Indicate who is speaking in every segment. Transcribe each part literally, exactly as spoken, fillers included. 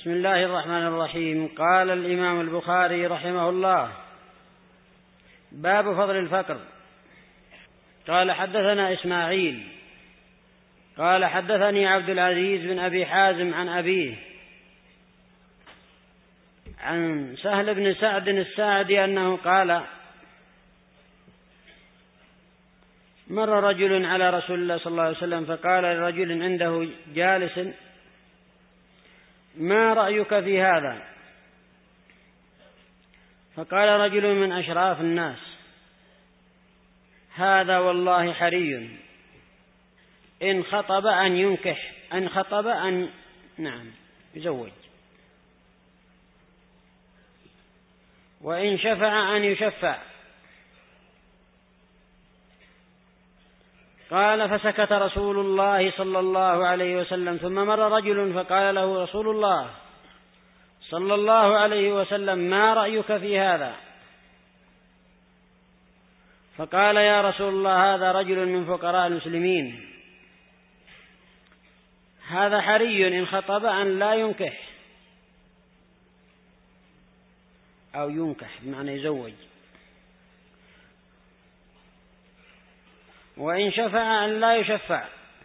Speaker 1: بسم الله الرحمن الرحيم. قال الإمام البخاري رحمه الله: باب فضل الفقر. قال حدثنا إسماعيل قال حدثني عبد العزيز بن أبي حازم عن أبيه عن سهل بن سعد الساعدي أنه قال: مر رجل على رسول الله صلى الله عليه وسلم فقال لرجل عنده جالس: ما رأيك في هذا؟ فقال رجل من أشراف الناس: هذا والله حري، إن خطب أن ينكح، إن خطب أن نعم يزوج، وإن شفع أن يشفع. قال: فسكت رسول الله صلى الله عليه وسلم، ثم مر رجل فقال له رسول الله صلى الله عليه وسلم: ما رأيك في هذا؟ فقال: يا رسول الله، هذا رجل من فقراء المسلمين، هذا حري إن خطب أن لا ينكح، أو ينكح بمعنى يزوج، وإن شفع أن لا يشفع.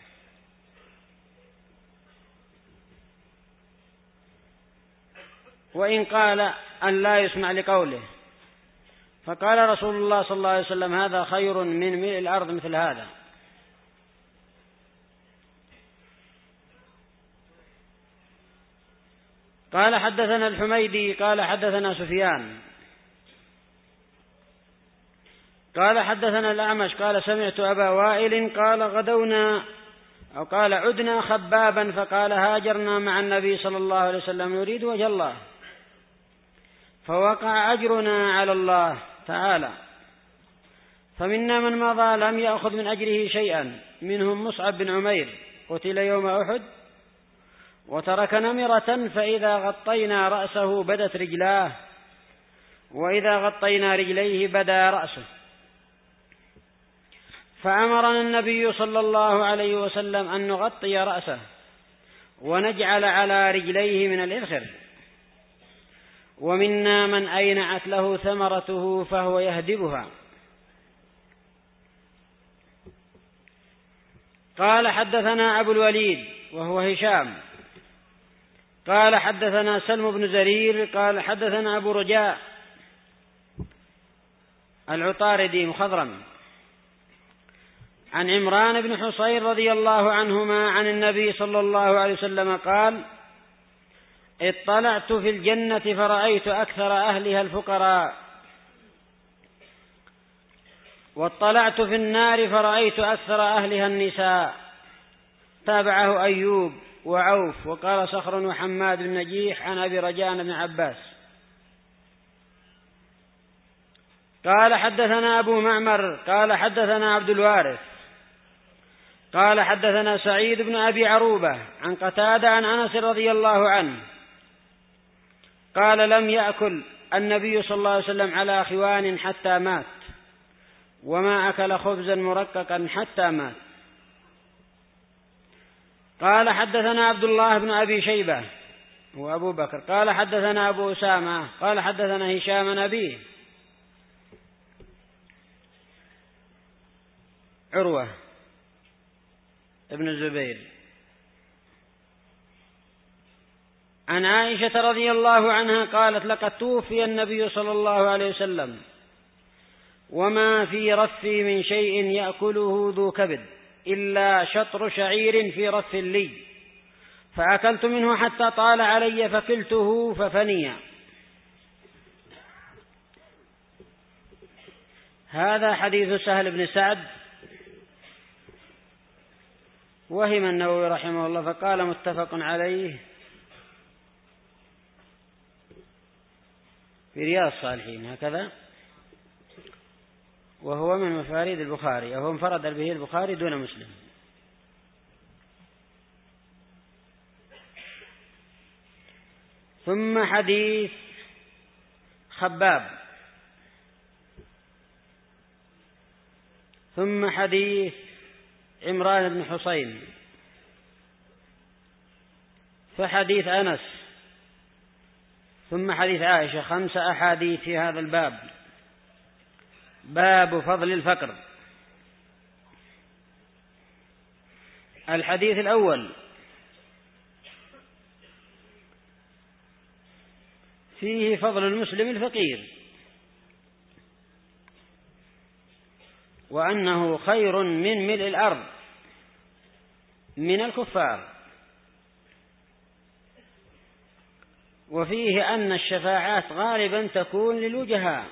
Speaker 1: وإن قال أن لا يسمع لقوله. فقال رسول الله صلى الله عليه وسلم: هذا خير من ملء الأرض مثل هذا. قال حدثنا الحميدي قال حدثنا سفيان قال حدثنا الأعمش قال سمعت أبا وائل قال غدونا أو قال عدنا خبابا فقال: هاجرنا مع النبي صلى الله عليه وسلم نريد وجه الله، فوقع أجرنا على الله تعالى، فمنا من مضى لم يأخذ من أجره شيئا، منهم مصعب بن عمير قتل يوم أحد، وترك نمرة فإذا غطينا رأسه بدت رجلاه، وإذا غطينا رجليه بدا رأسه. فأمرنا النبي صلى الله عليه وسلم أن نغطي رأسه ونجعل على رجليه من الإذخر. ومنا من أينعت له ثمرته فهو يهدبها. قال حدثنا أبو الوليد وهو هشام قال حدثنا سلم بن زرير قال حدثنا أبو رجاء العطاردي مخضرم عن عمران بن حصين رضي الله عنهما عن النبي صلى الله عليه وسلم قال: اطلعت في الجنة فرأيت أكثر أهلها الفقراء، واطلعت في النار فرأيت أكثر أهلها النساء. تابعه أيوب وعوف وقال صخر وحماد بن نجيح عن أبي رجاء بن عباس. قال حدثنا أبو معمر قال حدثنا عبد الوارث قال حدثنا سعيد بن أبي عروبة عن قتادة عن أنس رضي الله عنه قال: لم يأكل النبي صلى الله عليه وسلم على خوان حتى مات، وما أكل خبزا مرققا حتى مات. قال حدثنا عبد الله بن أبي شيبة وأبو بكر قال حدثنا أبو أسامة قال حدثنا هشام أبيه عروة ابن الزبير عن عائشة رضي الله عنها قالت: لقد توفي النبي صلى الله عليه وسلم وما في رفي من شيء يأكله ذو كبد إلا شطر شعير في رف لي، فأكلت منه حتى طال علي فكلته ففني. هذا حديث سهل بن سعد. وهم النووي رحمه الله فقال: متفق عليه في رياض الصالحين هكذا، وهو من مفاريد البخاري، وهو انفرد به البخاري دون مسلم. ثم حديث خباب ثم حديث عمران بن حصين، فحديث أنس ثم حديث عائشة. خمس أحاديث في هذا الباب. باب فضل الفقر. الحديث الأول فيه فضل المسلم الفقير، وأنه خير من ملء الأرض من الكفار، وفيه أن الشفاعات غالبا تكون للوجهاء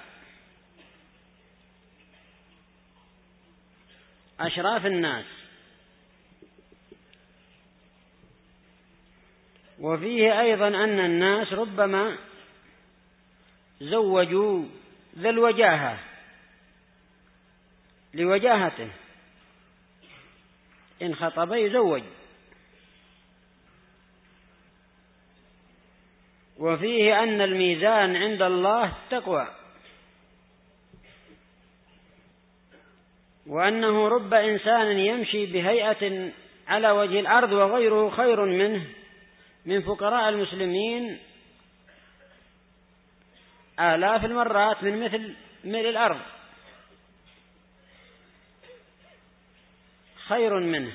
Speaker 1: أشراف الناس، وفيه أيضا أن الناس ربما زوجوا ذا الوجاهة لوجاهته، إن خطب يزوج. وفيه أن الميزان عند الله تقوى، وأنه رب إنسان يمشي بهيئة على وجه الأرض وغيره خير منه من فقراء المسلمين آلاف المرات من مثل ملء الأرض، خير منه.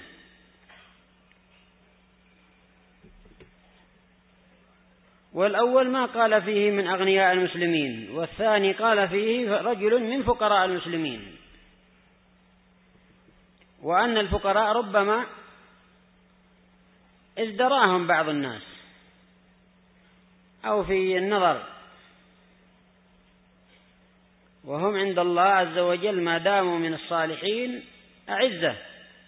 Speaker 1: والأول ما قال فيه من أغنياء المسلمين، والثاني قال فيه رجل من فقراء المسلمين، وأن الفقراء ربما ازدراهم بعض الناس أو في النظر، وهم عند الله عز وجل ما داموا من الصالحين أعزة.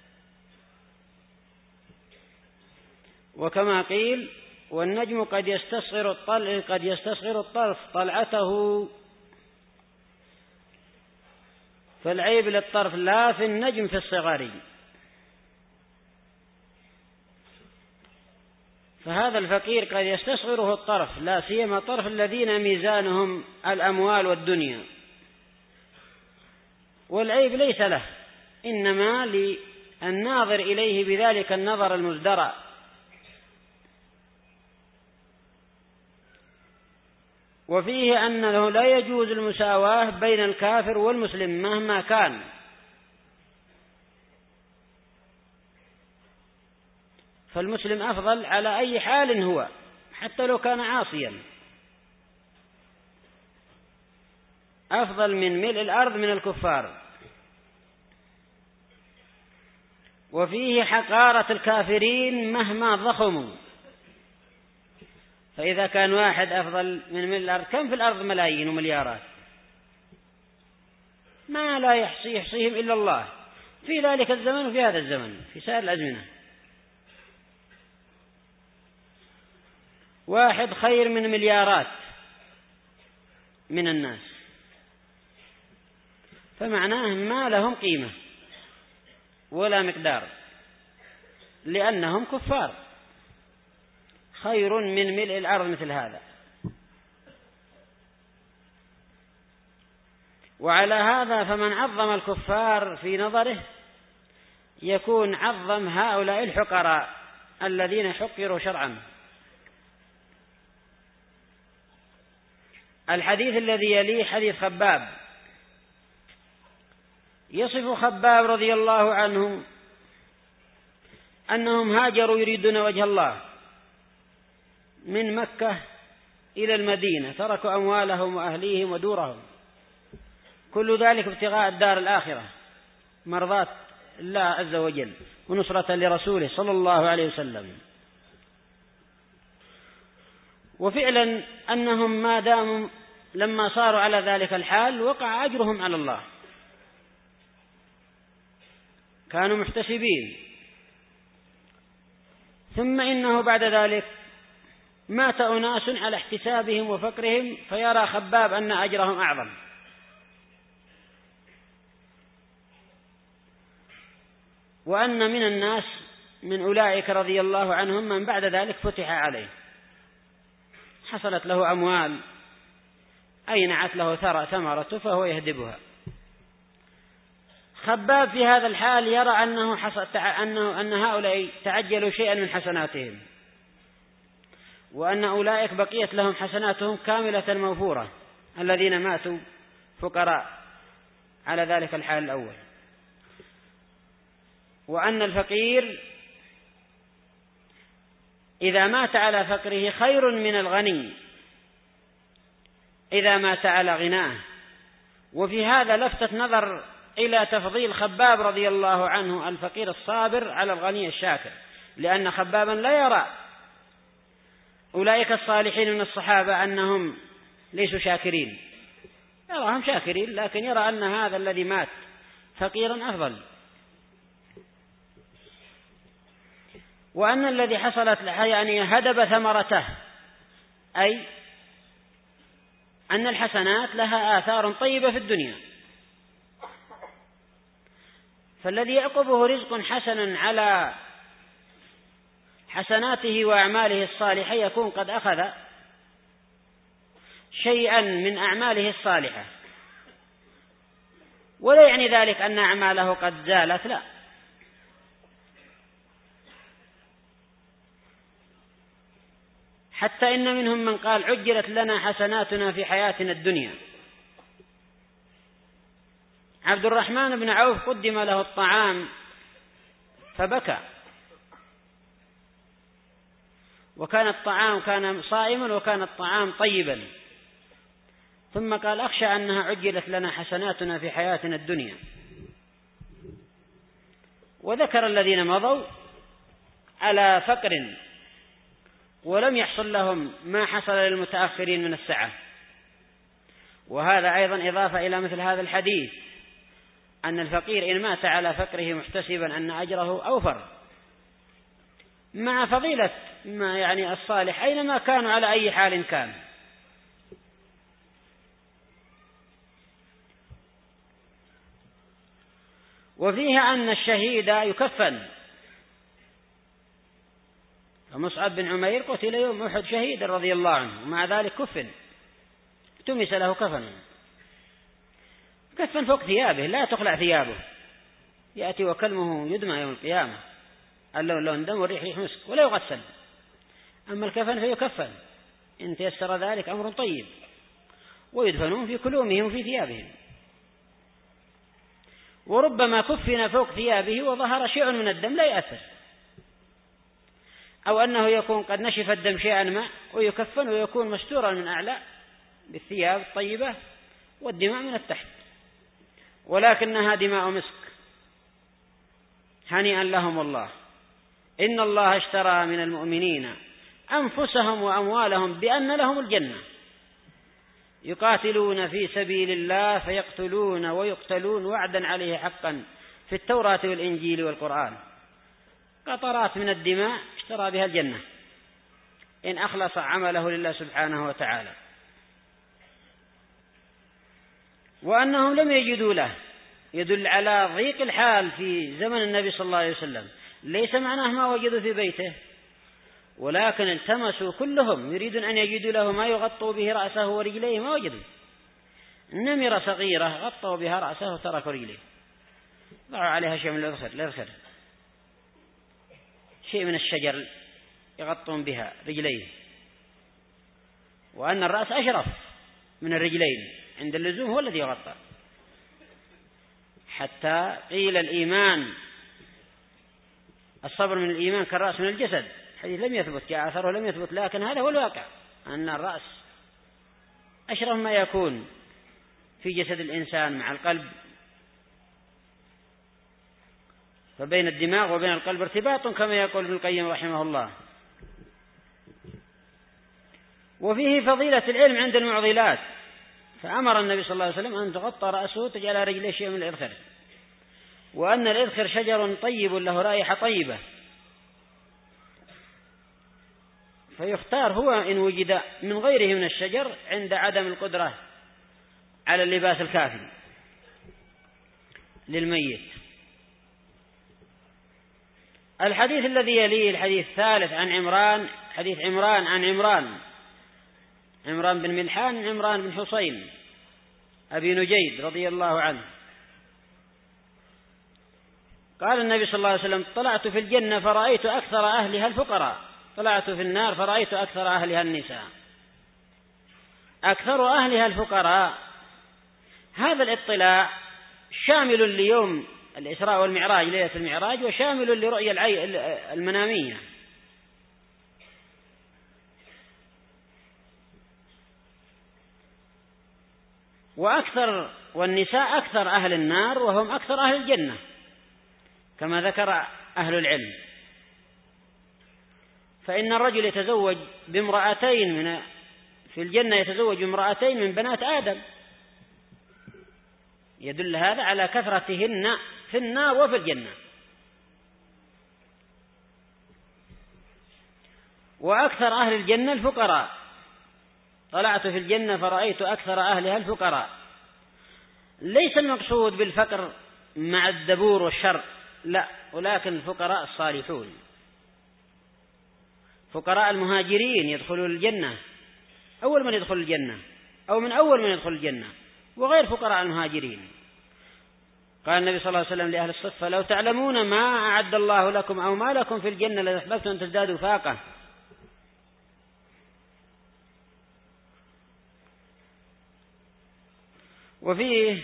Speaker 1: وكما قيل: والنجم قد يستصغر الطلع قد يستصغر الطرف طلعته، فالعيب للطرف لا في النجم في الصغر. فهذا الفقير قد يستصغره الطرف، لا سيما طرف الذين ميزانهم الأموال والدنيا، والعيب ليس له، إنما للناظر إليه بذلك النظر المزدرع. وفيه أنه لا يجوز المساواة بين الكافر والمسلم مهما كان، فالمسلم أفضل على أي حال هو، حتى لو كان عاصيا، أفضل من ملء الأرض من الكفار. وفيه حقارة الكافرين مهما ضخموا، فإذا كان واحد أفضل من ملء الأرض، كم في الأرض ملايين ومليارات ما لا يحصي يحصيهم إلا الله، في ذلك الزمن وفي هذا الزمن في سائر الأزمنة. واحد خير من مليارات من الناس، فمعناه ما لهم قيمة ولا مقدار، لأنهم كفار. خير من ملء الأرض مثل هذا. وعلى هذا فمن عظم الكفار في نظره يكون عظم هؤلاء الحقراء الذين حقروا شرعا. الحديث الذي يليه حديث خباب. يصف خباب رضي الله عنه أنهم هاجروا يريدون وجه الله من مكة إلى المدينة، تركوا أموالهم وأهليهم ودورهم، كل ذلك ابتغاء الدار الآخرة، مرضاة الله عز وجل ونصرة لرسوله صلى الله عليه وسلم. وفعلا أنهم ما داموا لما صاروا على ذلك الحال وقع أجرهم على الله، كانوا محتسبين. ثم إنه بعد ذلك مات أناس على احتسابهم وفقرهم، فيرى خباب أن أجرهم أعظم، وأن من الناس من أولئك رضي الله عنهم من بعد ذلك فتح عليه، حصلت له أموال، أينعت له ثرى ثمرته فهو يهدبها. خباب في هذا الحال يرى أنه, حصل أنه أن هؤلاء تعجلوا شيئا من حسناتهم، وأن أولئك بقيت لهم حسناتهم كاملة موفورة الذين ماتوا فقراء على ذلك الحال الأول. وأن الفقير إذا مات على فقره خير من الغني إذا مات على غناه. وفي هذا لفتت نظر إلى تفضيل خباب رضي الله عنه الفقير الصابر على الغني الشاكر، لأن خبابا لا يرى أولئك الصالحين من الصحابة أنهم ليسوا شاكرين، يراهم شاكرين، لكن يرى أن هذا الذي مات فقيرا أفضل. وأن الذي حصلت له يعني هدب ثمرته، أي أن الحسنات لها آثار طيبة في الدنيا، فالذي يعقبه رزق حسن على حسناته وأعماله الصالحة يكون قد أخذ شيئا من أعماله الصالحة، ولا يعني ذلك أن أعماله قد زالت، لا، حتى إن منهم من قال عجلت لنا حسناتنا في حياتنا الدنيا. عبد الرحمن بن عوف قدم له الطعام فبكى، وكان الطعام كان صائما وكان الطعام طيبا، ثم قال أخشى أنها عجلت لنا حسناتنا في حياتنا الدنيا. وذكر الذين مضوا على فقر ولم يحصل لهم ما حصل للمتأخرين من السعة. وهذا أيضا إضافة إلى مثل هذا الحديث، أن الفقير إن مات على فقره محتسبا أن أجره أوفر، مع فضيلة ما يعني الصالح أينما كانوا على أي حال كان. وفيها أن الشهيد يكفن، فمصعب بن عمير قتل يوم أحد شهيدا رضي الله عنه، ومع ذلك كفن، تمس له كفن، كفن فوق ثيابه لا تخلع ثيابه، يأتي وكلمه يدمى يوم القيامة، اللون لون دم والريح ريح مسك، ولا يغسل. أما الكفن فيكفن إن تيسر ذلك أمر طيب، ويدفنون في كلومهم وفي ثيابهم. وربما كفن فوق ثيابه وظهر شيء من الدم لا يأثر، أو أنه يكون قد نشف الدم شيئا ما ويكفن ويكون مستورا من أعلى بالثياب الطيبة والدماء من التحت، ولكنها دماء مسك. هنيئا لهم الله، إن الله اشترى من المؤمنين أنفسهم وأموالهم بأن لهم الجنة يقاتلون في سبيل الله فيقتلون ويقتلون وعدا عليه حقا في التوراة والإنجيل والقرآن، قطرات من الدماء اشترى بها الجنة إن أخلص عمله لله سبحانه وتعالى. وأنهم لم يجدوا له يدل على ضيق الحال في زمن النبي صلى الله عليه وسلم، ليس معناه ما وجدوا في بيته، ولكن التمسوا كلهم يريدون أن يجدوا له ما يغطوا به رأسه ورجليه، ما وجدوا. نمرة صغيرة غطوا بها رأسه وتركوا رجليه، ضعوا عليها شيء من الأذخر، شيء من الشجر يغطون بها رجليه، وأن الرأس أشرف من الرجلين عند اللزوم هو الذي يغطى. حتى قيل الإيمان الصبر من الإيمان كالرأس من الجسد، حديث لم يثبت، جاء أثره لم يثبت، لكن هذا هو الواقع، أن الرأس أشرف ما يكون في جسد الإنسان مع القلب، فبين الدماغ وبين القلب ارتباط كما يقول ابن القيم رحمه الله. وفيه فضيلة العلم عند المعضلات، فأمر النبي صلى الله عليه وسلم أن تغطى رأسه وتجعل رجليه شيء من الإذخر، وأن الإذخر شجر طيب له رائحة طيبة، فيختار هو إن وجد من غيره من الشجر عند عدم القدرة على اللباس الكافي للميت. الحديث الذي يليه الحديث الثالث عن عمران، حديث عمران عن عمران عمران بن ملحان عمران بن حصين أبي نجيد رضي الله عنه قال النبي صلى الله عليه وسلم: طلعت في الجنة فرأيت أكثر أهلها الفقراء، طلعت في النار فرأيت أكثر أهلها النساء، أكثر أهلها الفقراء. هذا الاطلاع شامل ليوم الإسراء والمعراج، ليلة المعراج، وشامل لرؤية المنامية. وأكثر والنساء أكثر أهل النار وهم أكثر أهل الجنة كما ذكر أهل العلم. فإن الرجل يتزوج بامرأتين من في الجنة، يتزوج بامرأتين من بنات آدم، يدل هذا على كثرتهن في النار وفي الجنة. وأكثر أهل الجنة الفقراء، طلعت في الجنة فرأيت أكثر أهلها الفقراء. ليس المقصود بالفقر مع الدبور والشر، لا، ولكن الفقراء الصالحون، فقراء المهاجرين يدخلون الجنة أول من يدخل الجنة أو من أول من يدخل الجنة، وغير فقراء المهاجرين. قال النبي صلى الله عليه وسلم لأهل الصفة: لو تعلمون ما أعد الله لكم أو ما لكم في الجنة لأحببتم أن تزدادوا فاقة. وفيه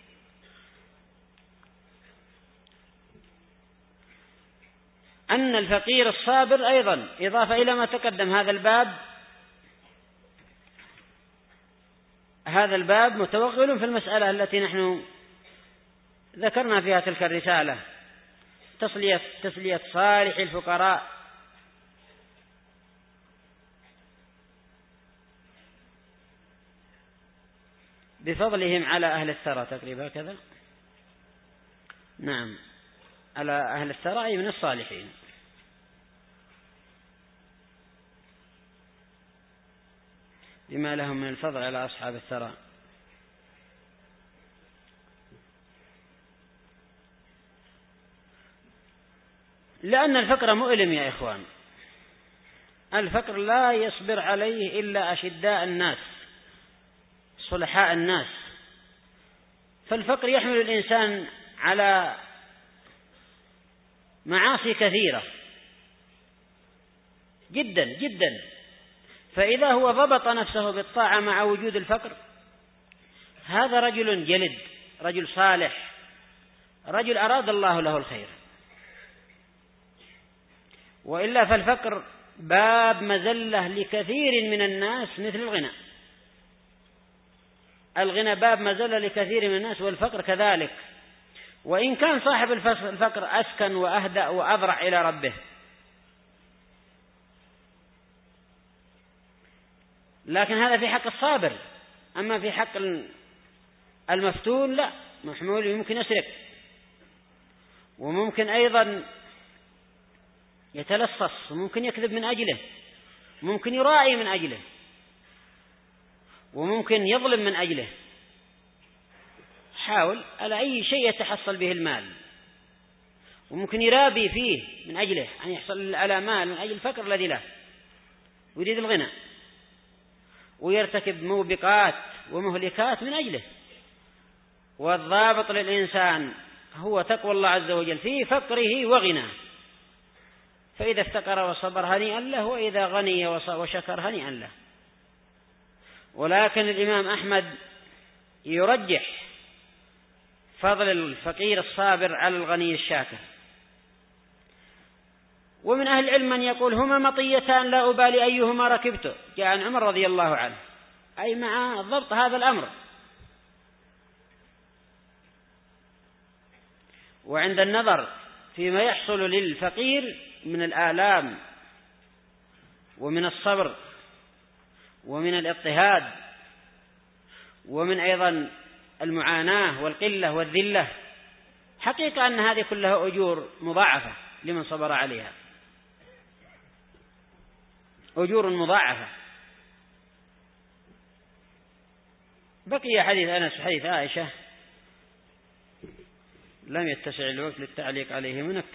Speaker 1: أن الفقير الصابر أيضا إضافة إلى ما تقدم. هذا الباب هذا الباب متوغل في المسألة التي نحن ذكرنا فيها تلك الرسالة، تسلية, تسلية صالح الفقراء بفضلهم على أهل الثرى. تقريبا كذا، نعم، على أهل الثرى أي من الصالحين. بما لهم من الفضل على أصحاب الثرى. لأن الفقر مؤلم يا إخوان، الفقر لا يصبر عليه إلا أشداء الناس صلحاء الناس. فالفقر يحمل الإنسان على معاصي كثيرة جدا جدا، فإذا هو ضبط نفسه بالطاعة مع وجود الفقر، هذا رجل جلد، رجل صالح، رجل أراد الله له الخير. وإلا فالفقر باب مزلة لكثير من الناس مثل الغنى. الغنى باب مزلة لكثير من الناس، والفقر كذلك، وإن كان صاحب الفقر أسكن وأهدأ وأضرع إلى ربه، لكن هذا في حق الصابر. أما في حق المفتون لا، محمول يمكن يسرق، وممكن أيضا يتلصص، وممكن يكذب من أجله، ممكن يراعي من أجله، وممكن يظلم من أجله. حاول على أي شيء يتحصل به المال، وممكن يرابي فيه من أجله أن يحصل على مال من أجل الفقر الذي له ويريد الغنى، ويرتكب موبقات ومهلكات من أجله. والضابط للإنسان هو تقوى الله عز وجل في فقره وغناه، فإذا افتقر وصبر هنيئا له، وإذا غني وشكر هنيئا له. ولكن الإمام أحمد يرجح فضل الفقير الصابر على الغني الشاكر. ومن أهل العلم من يقول هما مطيتان لا أبالي أيهما ركبته، جاء عن عمر رضي الله عنه، أي مع ضبط هذا الأمر. وعند النظر فيما يحصل للفقير من الآلام ومن الصبر ومن الاضطهاد ومن أيضا المعاناة والقلة والذلة، حقيقة أن هذه كلها أجور مضاعفة لمن صبر عليها، أجور مضاعفة. بقي حديث أنس وحديث عائشة لم يتسع الوقت للتعليق عليه، من